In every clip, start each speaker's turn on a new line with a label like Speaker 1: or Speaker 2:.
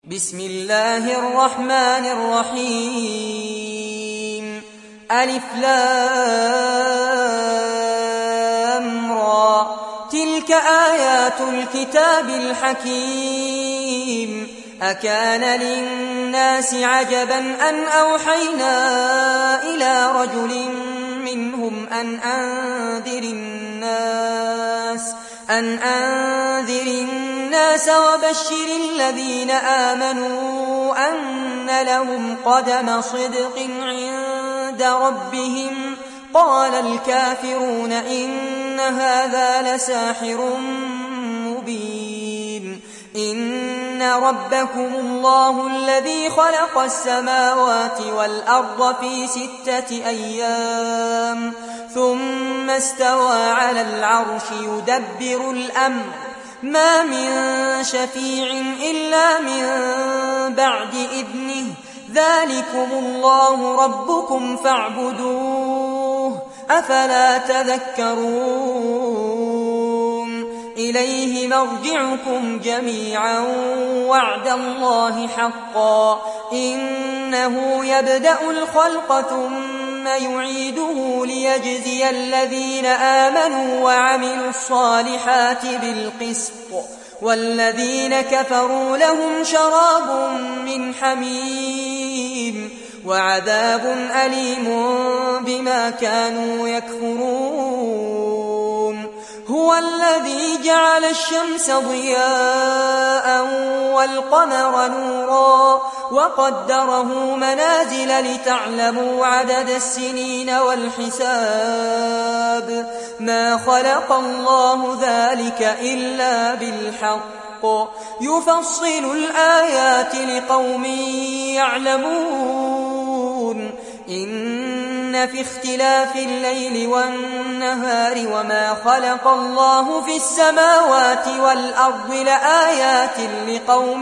Speaker 1: بسم الله الرحمن الرحيم ألف لام را تلك آيات الكتاب الحكيم أكان للناس عجبا أن أوحينا إلى رجل منهم أن أنذر الناس وبشر الذين آمنوا أن لهم قدم صدق عند ربهم قال الكافرون إن هذا لساحر مبين إن ربكم الله الذي خلق السماوات والأرض في 6 أيام ثم استوى على العرش يدبر الأمر ما من شفيع إلا من بعد إذنه ذلكم الله ربكم فاعبدوه أفلا تذكرون إليه مرجعكم جميعا وعد الله حقا إنه يبدأ الخلق ثم يعيده ليجزي الذين آمنوا وعملوا الصالحات بالقسط والذين كفروا لهم شراب من حميم وعذاب أليم بما كانوا يكفرون هو الذي جعل الشمس ضياء والقمر نورا وقدره منازل لتعلموا عدد السنين والحساب ما خلق الله ذلك إلا بالحق يفصل الآيات لقوم يعلمون إن في اختلاف الليل والنهار وما خلق الله في السماوات والأرض لآيات لقوم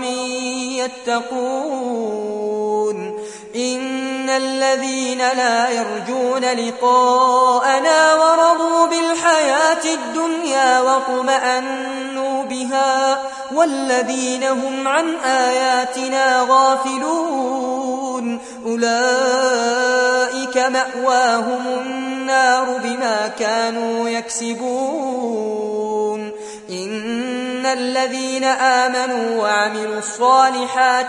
Speaker 1: يتقون إن الذين لا يرجون لقاءنا ورضوا بالحياة الدنيا واطمأنوا بها والذين هم عن آياتنا غافلون أولئك مأواهم النار بما كانوا يكسبون إن الذين آمنوا وعملوا الصالحات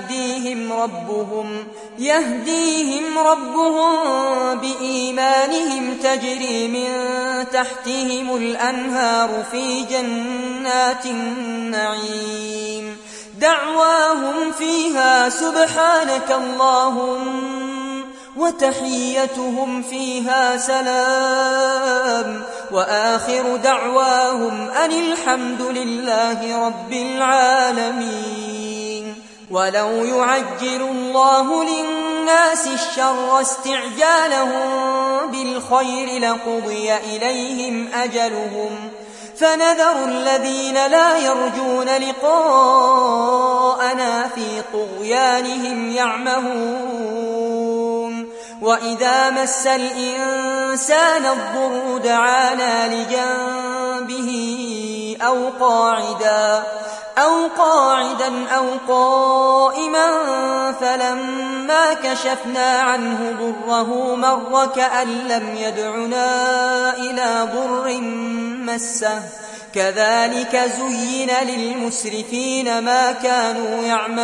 Speaker 1: يهديهم ربهم بإيمانهم تجري من تحتهم الأنهار في جنات النعيم دعواهم فيها سبحانك اللهم وتحيتهم فيها سلام وآخر دعواهم أن الحمد لله رب العالمين ولو يعجل الله للناس الشر استعجالهم بالخير لقضي إليهم أجلهم فنذر الذين لا يرجون لقاءنا في طغيانهم يعمهون وإذا مس الإنسان الضر دعانا لجنبه أو قاعدا أو قائما فلما كشفنا عنه ضره مر كأن لم يدعنا إلى ضر مسه كذلك زين للمسرفين ما كانوا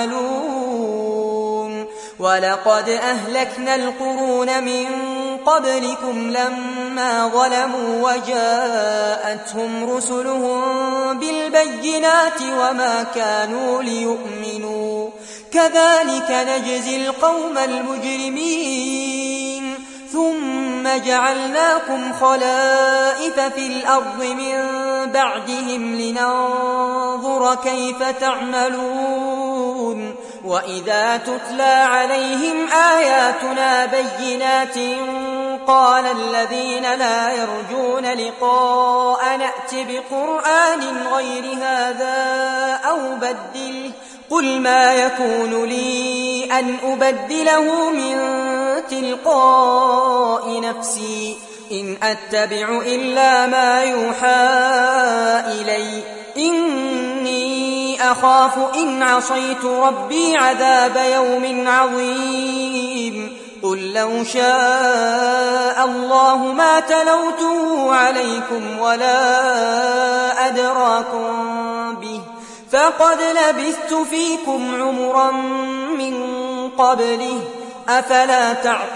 Speaker 1: يعملون ولقد أهلكنا القرون من قبلكم لما ظلموا وجاءتهم رسلهم بالبينات وما كانوا ليؤمنوا كذلك نجزي القوم المجرمين ثم جعلناكم خلائف في الأرض من بعدهم لننظر كيف تعملون وإذا تتلى عليهم آياتنا بينات قال الذين لا يرجون لقاء نأت بقرآن غير هذا أو بدله قل ما يكون لي أن أبدله من تلقاء نفسي إن أتبع إلا ما يوحى إلي إني أخاف إن عصيت ربي عذاب يوم عظيم قل لو شاء الله ما تلوته عليكم ولا أدراكم به فقد لبثت فيكم عمرا من قبله أفلا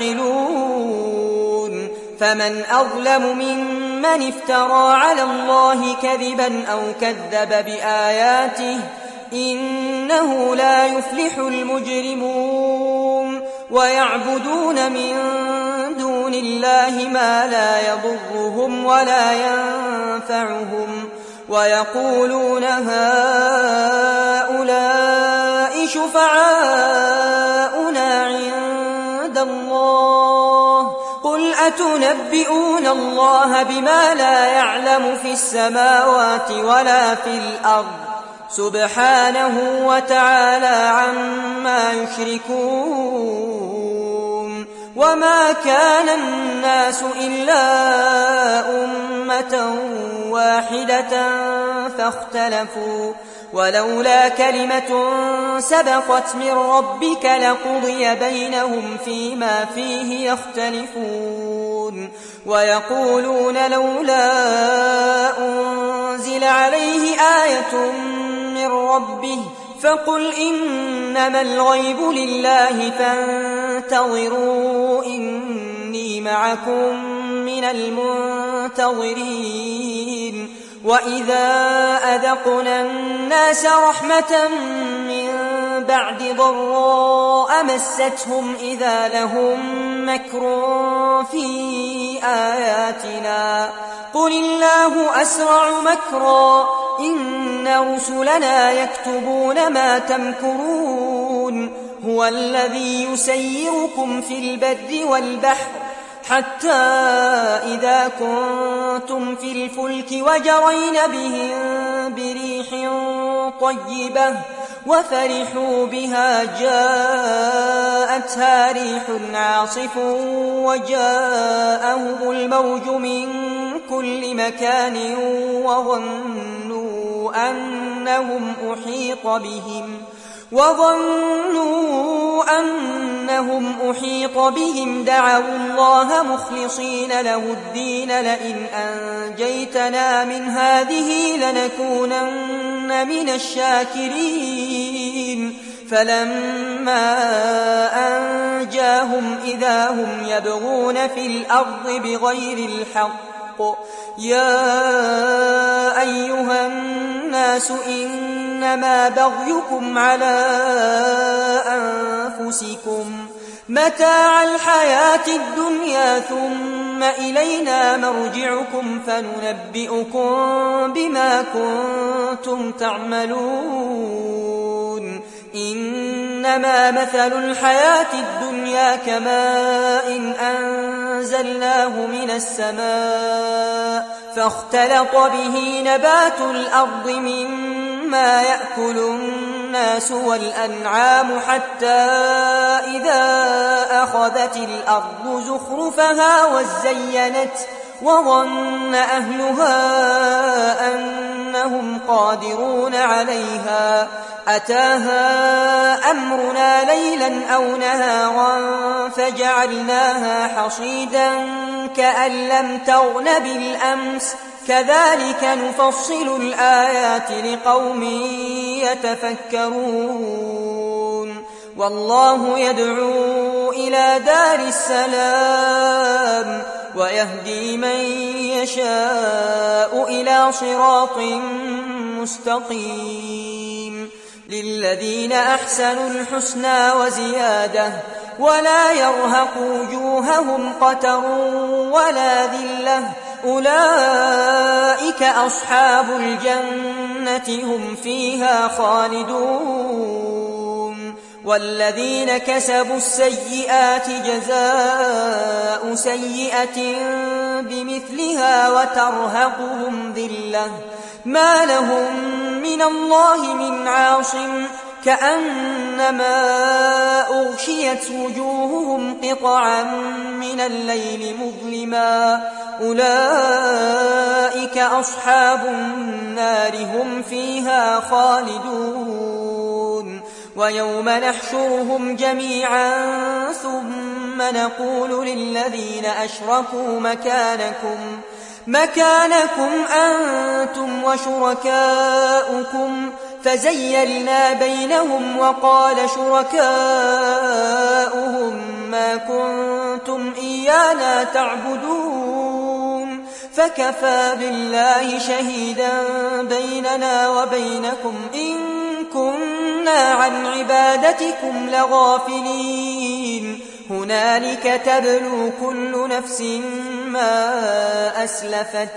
Speaker 1: تعقلون فمن أظلم ممن افترى على الله كذبا أو كذب بآياته إنه لا يفلح المجرمون ويعبدون من دون الله ما لا يضرهم ولا ينفعهم ويقولون هؤلاء شفعاؤنا عند الله قل أتنبئون الله بما لا يعلم في السماوات ولا في الأرض سبحانه وتعالى عما يشركون وما كان الناس إلا أمة واحدة فاختلفوا ولولا كلمة سبقت من ربك لقضي بينهم فيما فيه يختلفون ويقولون لولا أنزل عليه آية من ربه فقل إنما الغيب لله فانتظروا إني معكم من المنتظرين وإذا أذقنا الناس رحمة من بعد ضراء مستهم إذا لهم مكر في آياتنا قل الله أسرع مكرا إن رسلنا يكتبون ما تمكرون هو الذي يسيركم في البر والبحر حتى إذا كنتم في الفلك وجرين بهم بريح طيبة وفرحوا بها جاءتها ريح عاصف وجاءهم الموج من كل مكان وظنوا أنهم أحيط بهم دعوا الله مخلصين له الدين لئن أنجيتنا من هذه لنكونن من الشاكرين فلما أنجاهم إذا هم يبغون في الأرض بغير الحق يا أيها الناس إنما بغيكم على أنفسكم متاع الحياة الدنيا ثم إلينا مرجعكم فننبئكم بما كنتم تعملون إنما مثل الحياة الدنيا كماء أنزلناه من السماء فاختلط به نبات الأرض مما يأكل الناس والأنعام حتى إذا أخذت الأرض زخرفها وزينت وظن أهلها أنهم قادرون عليها أتاها أمرنا ليلا أو نهارا فجعلناها حصيدا كأن لم تغن بالأمس كذلك نفصل الآيات لقوم يتفكرون والله يدعو إلى دار السلام ويهدي من يشاء إلى صراط مستقيم للذين أحسنوا الحسنى وزيادة ولا يرهق وجوههم قتر ولا ذلة أولئك أصحاب الجنة هم فيها خالدون والذين كسبوا السيئات جزاء سيئة بمثلها وترهقهم ذلة ما لهم من الله من عاصم كأنما أغشيت وجوههم قطعا من الليل مظلما أولئك أصحاب النار هم فيها خالدون ويوم نحشرهم جميعا ثم نقول للذين أشركوا مكانكم أنتم وشركاؤكم فزيلنا بينهم وقال شركاؤهم ما كنتم إيانا تعبدون فكفى بالله شهيدا بيننا وبينكم إن كنا عن عبادتكم لغافلين هنالك تبلو كل نفس ما أسلفت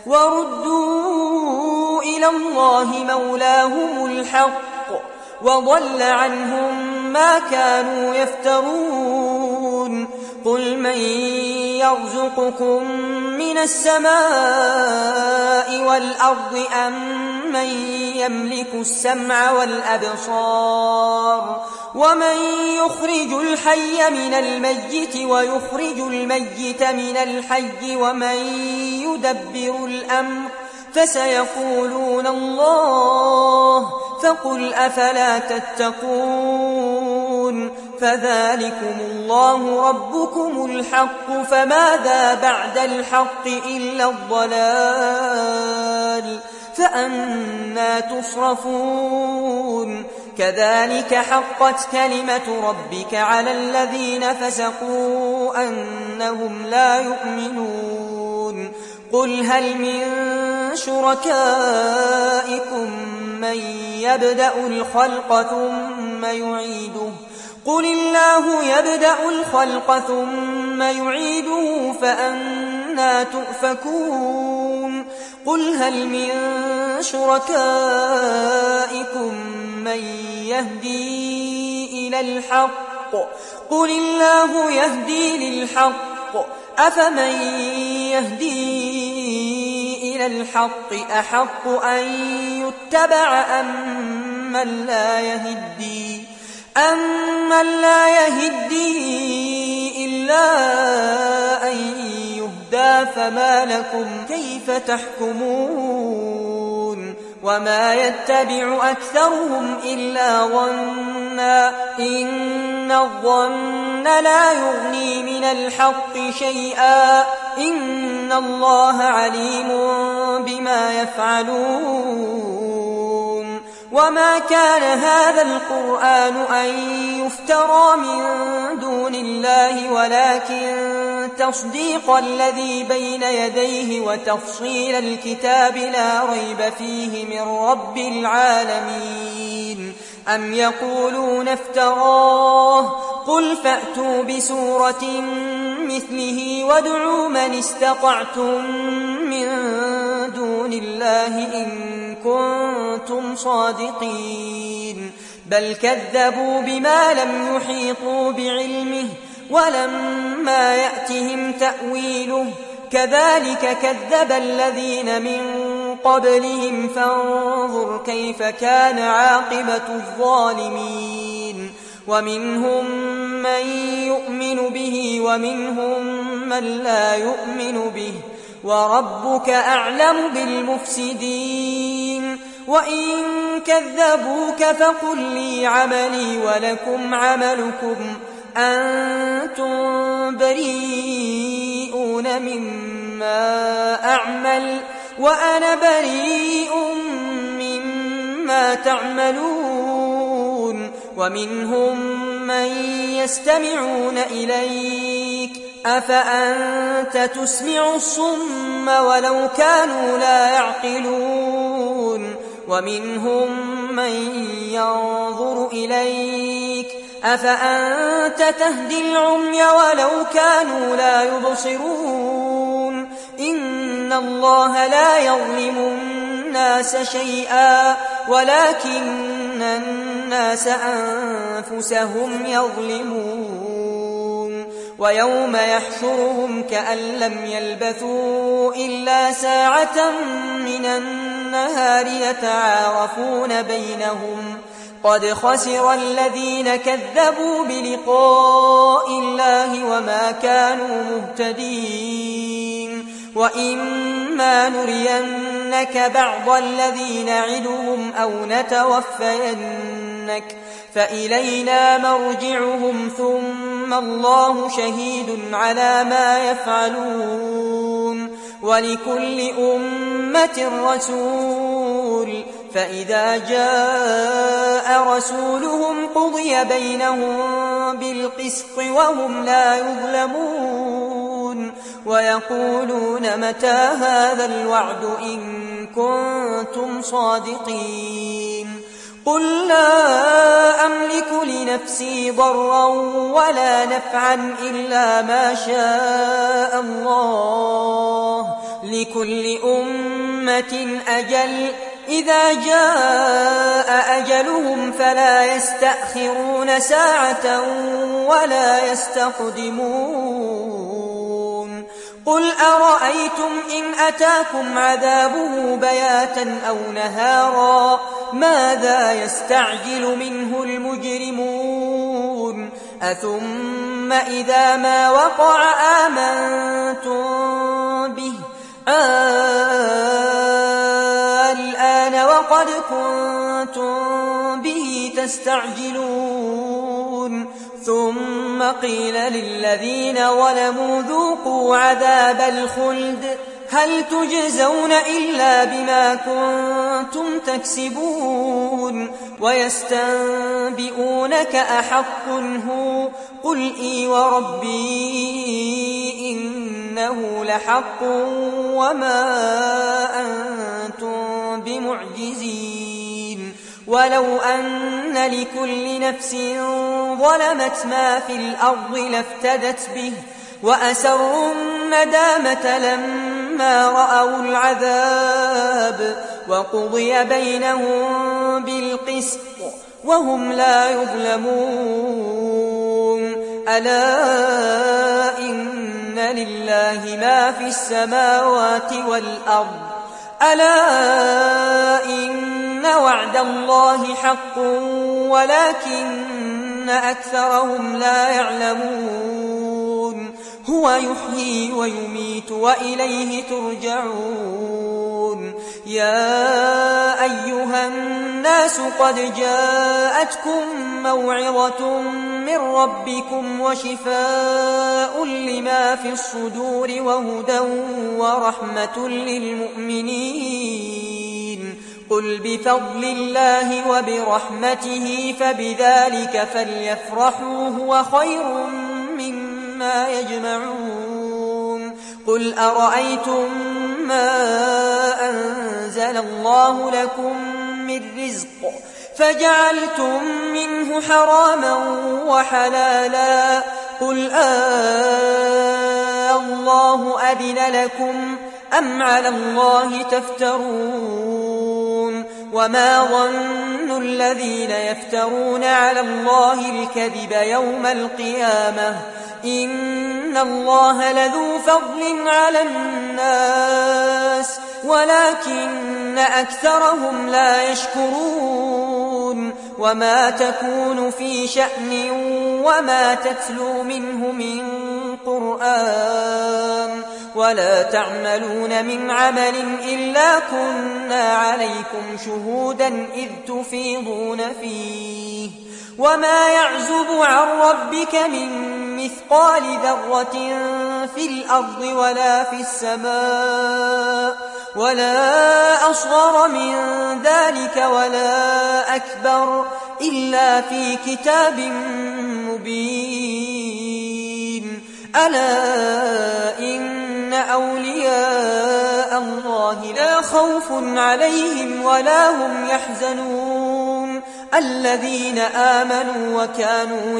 Speaker 1: وردوا إلى الله مولاهم الحق وضل عنهم ما كانوا يفترون قل من يرزقكم من السماء والأرض أم من يملك السمع والأبصار ومن يخرج الحي من الميت ويخرج الميت من الحي ومن يدبر الأمر فسيقولون الله فقل أفلا تتقون فذلكم الله ربكم الحق فماذا بعد الحق إلا الضلال فأنى تصرفون كذلك حقت كلمة ربك على الذين فسقوا أنهم لا يؤمنون قل هل من شركائكم من يبدأ الخلق ثم يعيده قل الله يبدأ الخلق ثم يعيده فأنى تؤفكون قل هل من شركائكم من يهدي إلى الحق قل الله يهدي للحق أفمن يهدي إلى الحق أحق أن يتبع أمن لا يهدي إلا أن يهدى فما لكم كيف تحكمون وما يتبع أكثرهم إلا ظنا إن الظن لا يغني من الحق شيئا إن الله عليم بما يفعلون وما كان هذا القرآن أن يفترى من دون الله ولكن تصديق الذي بين يديه وتفصيل الكتاب لا ريب فيه من رب العالمين أم يقولون افتراه قل فأتوا بسورة مثله وادعوا من استطعتم من دون الله إن كنتم صادقين بل كذبوا بما لم يحيطوا بعلمه ولما يأتهم تأويله كذلك كذب الذين من قبلهم فانظر كيف كان عاقبة الظالمين ومنهم من يؤمن به ومنهم من لا يؤمن به وربك أعلم بالمفسدين وإن كذبوك فقل لي عملي ولكم عملكم أنتم بريئون مما أعمل وأنا بريء مما تعملون ومنهم من يستمعون إليك أفأنت تسمع الصم ولو كانوا لا يعقلون ومنهم من ينظر إليك أفأنت تهدي العمي ولو كانوا لا يبصرون إن الله لا يظلم الناس شيئا ولكن الناس أنفسهم يظلمون ويوم يحشرهم كأن لم يلبثوا إلا ساعة من النهار يتعارفون بينهم قد خسر الذين كذبوا بلقاء الله وما كانوا مهتدين وإما نرينك بعض الذي نعدهم أو نتوفينك فإلينا مرجعهم ثم الله شهيد على ما يفعلون ولكل أمة رسول فإذا جاء رسولهم قضي بينهم بالقسط وهم لا يظلمون ويقولون متى هذا الوعد إن كنتم صادقين قل لا أملك لنفسي ضرا ولا نفعا إلا ما شاء الله لكل أمة أجل إذا جاء أجلهم فلا يستأخرون ساعة ولا يستقدمون قل أرأيتم إن أتاكم عذابه بياتا أو نهارا ماذا يستعجل منه المجرمون أثم إذا ما وقع آمنتم به الآن وقد كنتم به تستعجلون ثم قيل للذين ظلموا ذوقوا عذاب الخلد هل تجزون إلا بما كنتم تكسبون ويستنبئونك أحق هو قل إي وربي إنه لحق وما أنتم بمعجزين ولو أن لكل نفس ظلمت ما في الأرض لافتدت به وأسروا الندامة لما رأوا العذاب وقضي بينهم بالقسط وهم لا يظلمون ألا إن لله ما في السماوات والأرض ألا إن وعد الله حق ولكن أكثرهم لا يعلمون هو يحيي ويميت وإليه ترجعون يا أيها الناس قد جاءتكم موعظة من ربكم وشفاء لما في الصدور وهدى ورحمة للمؤمنين قل بفضل الله وبرحمته فبذلك فليفرحوا هو خير مما يجمعون قل أرأيتم ما أنزل الله لكم من رزق فجعلتم منه حراما وحلالا قل الله أذن لكم أم على الله تفترون وما ظن الذين يفترون على الله الكذب يوم القيامة إن الله لذو فضل على الناس ولكن أكثرهم لا يشكرون وما تكون في شأن وما تتلو منه من قرآن ولا تعملون من عمل إلا كنا عليكم شهودا إذ تفيضون فيه وما يعزب عن ربك من مثقال ذرة في الأرض ولا في السماء ولا أصغر من ذلك ولا أكبر إلا في كتاب مبين ألا إن أولياء الله لا خوف عليهم ولا هم يحزنون الذين آمنوا وكانوا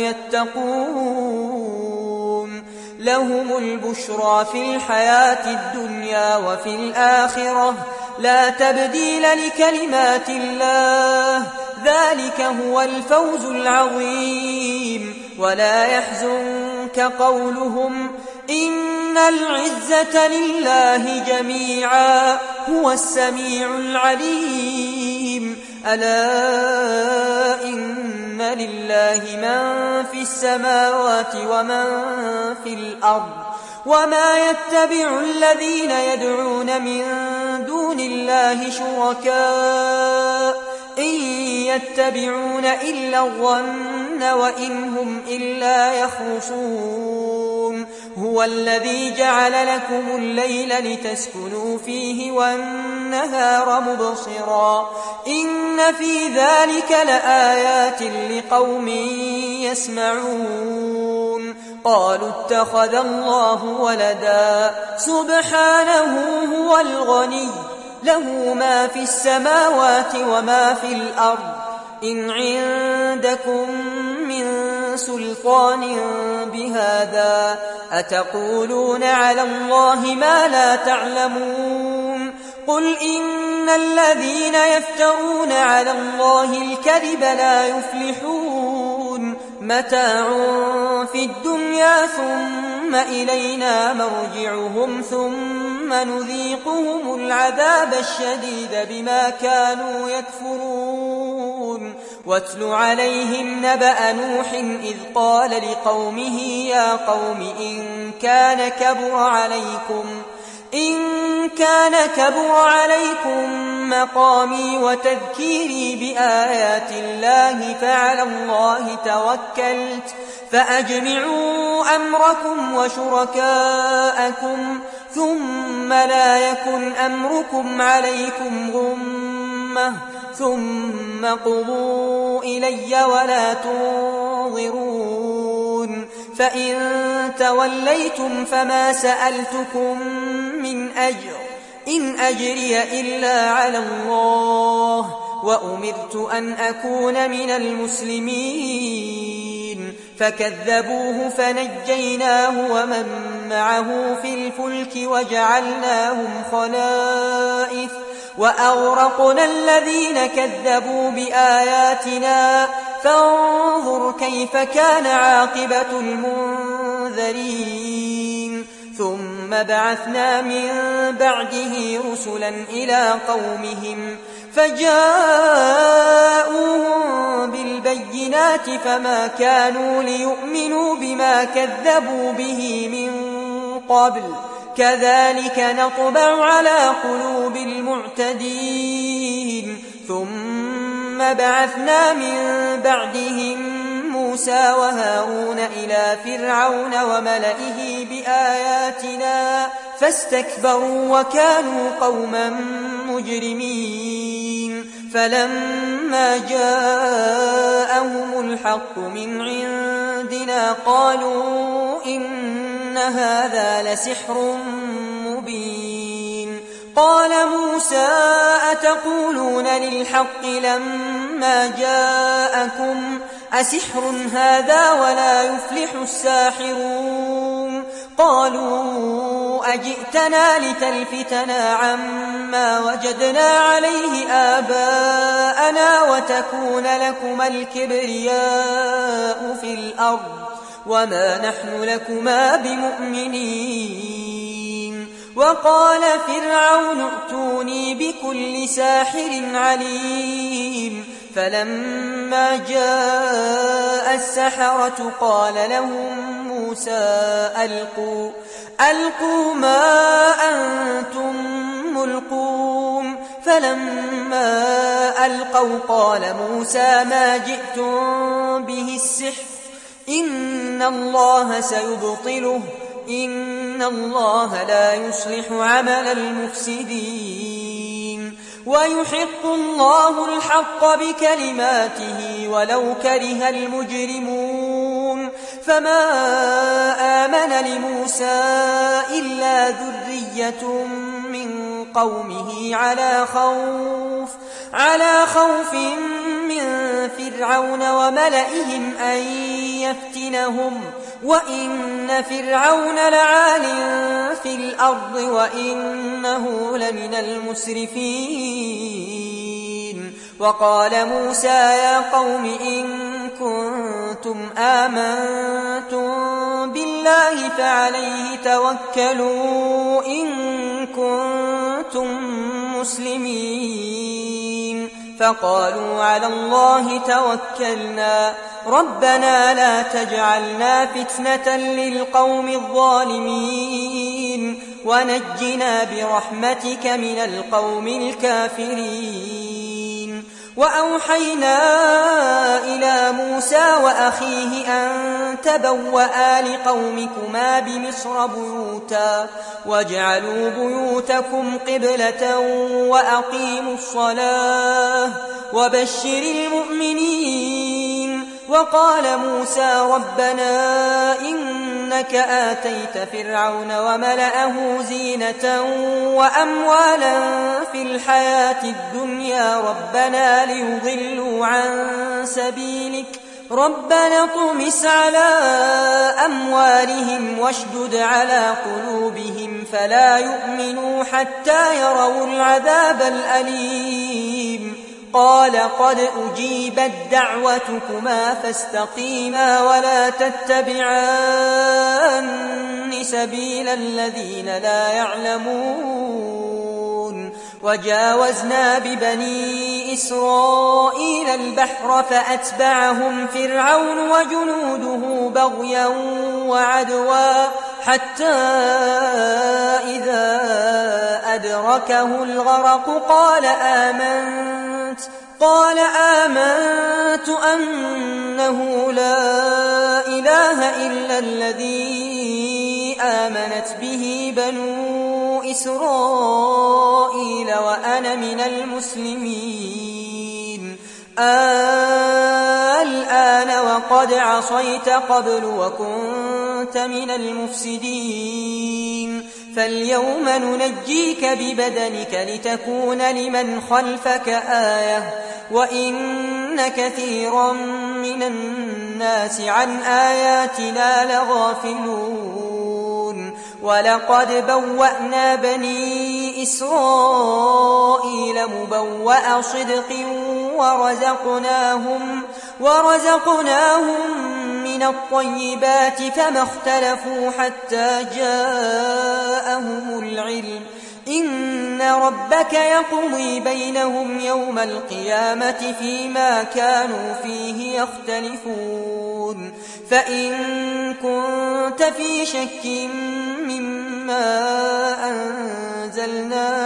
Speaker 1: يتقون لهم البشرى في الحياة الدنيا وفي الآخرة لا تبديل لكلمات الله ذلك هو الفوز العظيم ولا يحزنك قولهم إن العزة لله جميعا هو السميع العليم ألا إن لله من في السماوات ومن في الأرض وما يتبع الذين يدعون من دون الله شركاء إن يتبعون إلا الظن وإن هم إلا يخرصون هو الذي جعل لكم الليل لتسكنوا فيه والنهار مبصرا إن في ذلك لآيات لقوم يسمعون قالوا اتخذ الله ولدا سبحانه هو الغني له ما في السماوات وما في الأرض إن عندكم من سلطان بهذا أتقولون على الله ما لا تعلمون قل إن الذين يفترون على الله الكذب لا يفلحون متاع في الدنيا ثم إلينا مرجعهم ثم نذيقهم العذاب الشديد بما كانوا يكفرون واتل عليهم نبأ نوح إذ قال لقومه يا قوم إن كان كبر عليكم مقامي وتذكيري بآيات الله فعلى الله توكلت فأجمعوا أمركم وشركاءكم ثم لا يكن أمركم عليكم غمة ثم قضوا إلي ولا تنظرون فإن توليتم فما سألتكم من أجر إن أجري إلا على الله وأمرت أن أكون من المسلمين فكذبوه فنجيناه ومن معه في الفلك وجعلناهم خلائف وأغرقنا الذين كذبوا بآياتنا فانظر كيف كان عاقبة المنذرين ثم بعثنا من بعده رسلا إلى قومهم فجاءوهم بالبينات فما كانوا ليؤمنوا بما كذبوا به من قبل كذلك نطبع على قلوب المعتدين ثم بعثنا من بعدهم موسى وهارون إلى فرعون وملئه بآياتنا فاستكبروا وكانوا قوما مجرمين فلما جاءهم الحق من عندنا قالوا إن هذا لسحر مبين قال موسى أتقولون للحق لما جاءكم أسحر هذا ولا يفلح الساحرون قالوا أجئتنا لتلفتنا عما وجدنا عليه آباءنا وتكون لكما الكبرياء في الأرض وما نحن لكما بمؤمنين وقال فرعون ائتوني بكل ساحر عليم فلما جاء السحرة قال لهم موسى ألقوا ما أنتم ملقون فلما ألقوا قال موسى ما جئتم به السحر إن الله سيبطله إن الله لا يصلح عمل المفسدين ويحق الله الحق بكلماته ولو كره المجرمون فما آمن لموسى إلا ذرية من قومه على خوف من فرعون وملئهم أن يفتنهم وإن فرعون لعال في الأرض وإنه لمن المسرفين وقال موسى يا قوم إن كنتم آمنتم بالله فعليه توكلوا إن كنتم مسلمين فقالوا على الله توكلنا ربنا لا تجعلنا فتنة للقوم الظالمين ونجنا برحمتك من القوم الكافرين. وأوحينا إلى موسى وأخيه أن تبوأ لقومكما بمصر بيوتا واجعلوا بيوتكم قبلة وأقيموا الصلاة وبشر المؤمنين. وقال موسى ربنا إنك آتيت فرعون وملأه زينة وأموالا في الحياة الدنيا ربنا ليضلوا عن سبيلك ربنا اطمس على أموالهم واشدد على قلوبهم فلا يؤمنوا حتى يروا العذاب الأليم. قال قد أجيبت دعوتكما فاستقيما ولا تتبعان سبيل الذين لا يعلمون. وجاوزنا ببني إسرائيل البحر فأتبعهم فرعون وجنوده بغيا وعدوا حتى إذا أدركه الغرق قال آمنت أنه لا إله إلا الذي آمنت به بنو إسرائيل وأنا من المسلمين. الآن وقد عصيت قبل وكنت من المفسدين فاليوم ننجيك ببدنك لتكون لمن خلفك آية وإن كثيرا من الناس عن آياتنا لغافلون. ولقد بوأنا بني إسرائيل مبوأ صدق ورزقناهم من الطيبات فما اختلفوا حتى جاءهم العلم إن ربك يقضي بينهم يوم القيامة فيما كانوا فيه يختلفون. فإن كنت في شك مما أنزلنا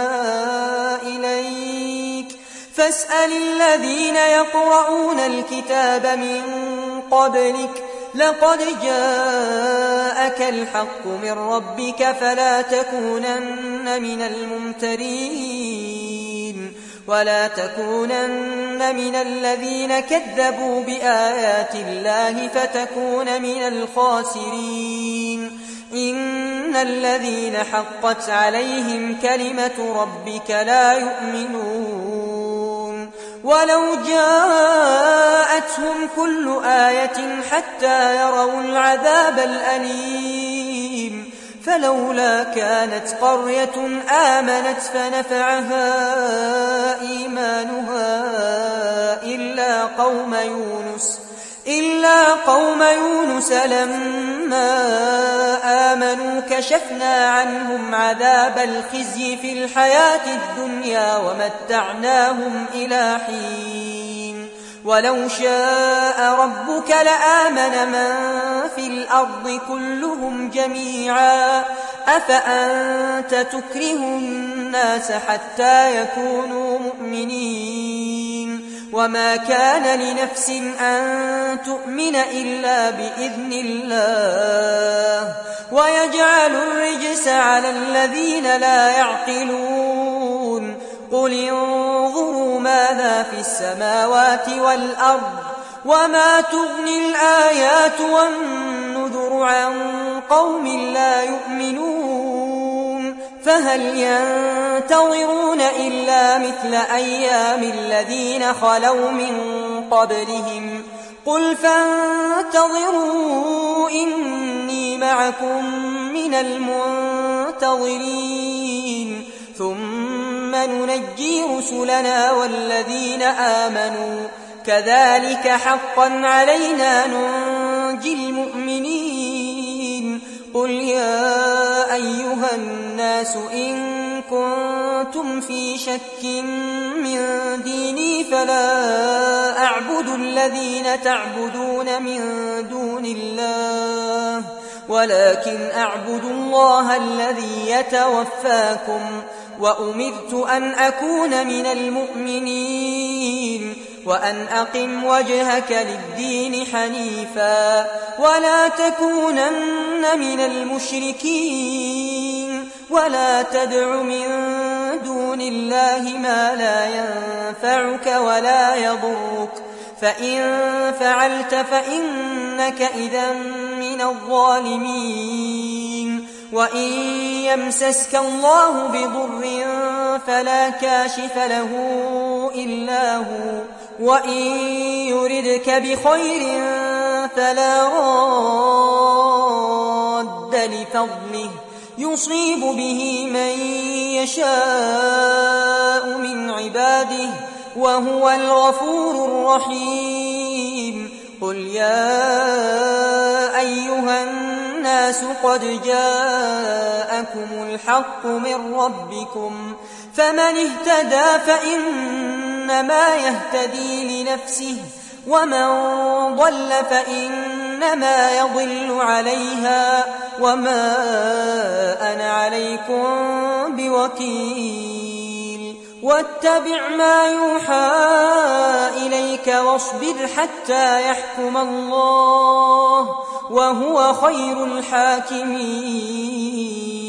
Speaker 1: إليك فاسأل الذين يقرؤون الكتاب من قبلك لقد جاءك الحق من ربك فلا تكونن من الممترين ولا تكونن من الذين كذبوا بآيات الله فتكون من الخاسرين. إن الذين حقت عليهم كلمة ربك لا يؤمنون ولو جاءتهم كل آية حتى يروا العذاب الأليم فلولا كانت قرية آمنت فنفعها إيمانها إلا قوم يونس لما آمنوا كشفنا عنهم عذاب الخزي في الحياة الدنيا ومتعناهم إلى حين. ولو شاء ربك لآمن من في الأرض كلهم جميعا أفأنت تكره الناس حتى يكونوا مؤمنين وما كان لنفس أن تؤمن إلا بإذن الله ويجعل الرجس على الذين لا يعقلون. قل انظروا ماذا في السماوات والأرض وما تغني الآيات والنذر عن قوم لا يؤمنون فهل ينتظرون إلا مثل أيام الذين خلوا من قبلهم قل فانتظروا إني معكم من المنتظرين ثم ننجي رسلنا والذين آمنوا كذلك حقا علينا ننجي المؤمنين. قل يا أيها الناس إن كنتم كنتم في شك من ديني فلا أعبد الذين تعبدون من دون الله ولكن أعبد الله الذي يتوفاكم وأمرت أن أكون من المؤمنين وأن أقم وجهك للدين حنيفا ولا تكونن من المشركين ولا تدع من دون الله ما لا ينفعك ولا يضرك فإن فعلت فإنك إذا من الظالمين وإن يمسسك الله بضر فلا كاشف له إلا هو وإن يردك بخير فلا راد لفضله يصيب به من يشاء من عباده وهو الغفور الرحيم قل يا أيها الناس قد جاءكم الحق من ربكم فمن اهتدى فإنما يهتدي لنفسه ومن ضل فإنما يضل عليها وما أنا عليكم بوكيل واتبع ما يوحى إليك واصبر حتى يحكم الله وهو خير الحاكمين